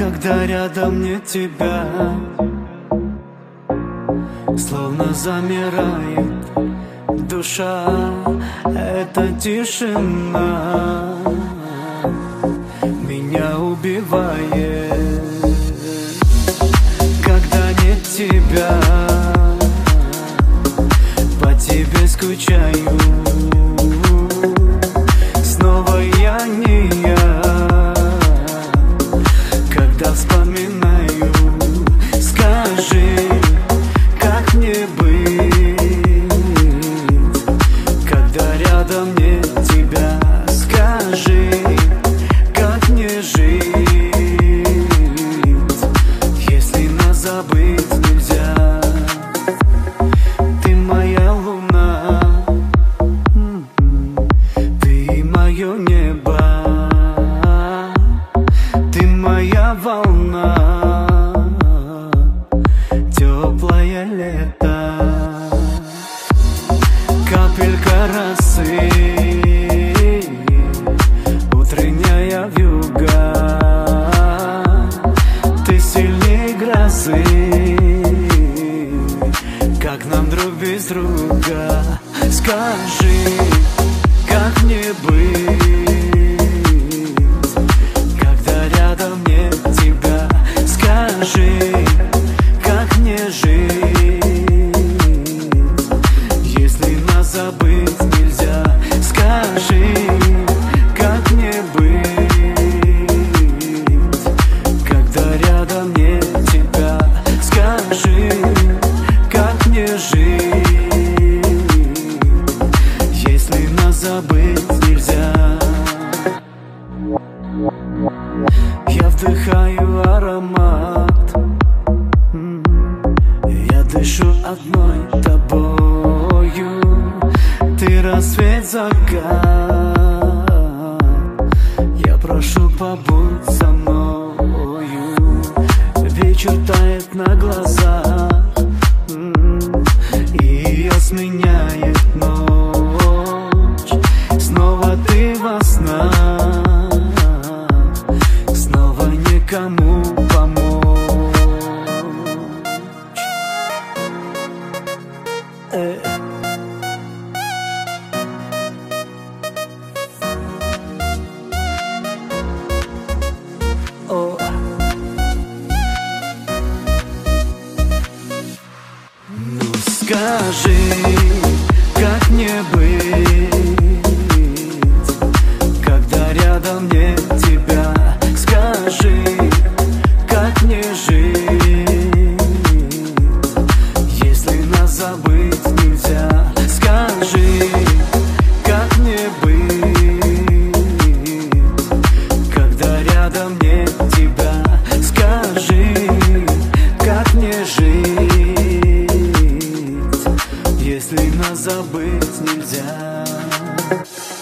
когда рядом нет тебя, словно замирает душа. Эта тишина меня убивает, когда нет тебя. По тебе скучаю, снова я не я, когда вспоминаю. Скажи, как мне быть, когда рядом нет тебя? Скажи, как мне жить, если нас забыть нельзя? Ты моя луна, ты мое небо, ты моя волна, теплое лето, капелька росы, утренняя вьюга. Ты сильнее грозы, как нам друг без друга. Скажи, как мне быть, когда рядом нет тебя? Скажи, как мне жить, если нас забыть нельзя? Скажи, как мне быть, когда рядом нет тебя? Скажи, как мне жить, если нас забыть нельзя? Я вдыхаю аромат, я дышу одной тобою. Ты рассвет, закат, я прошу, побудь со мною. Вечер тает на глазах, и ее сменяет ночь. Снова ты во снах, снова никому помочь. О. Ну скажи, как мне быть, когда рядом нет тебя? Скажи, как мне жить, если нас забыть нельзя? Скажи, как мне быть, когда рядом нет тебя? Скажи, как мне жить, если нас забыть нельзя?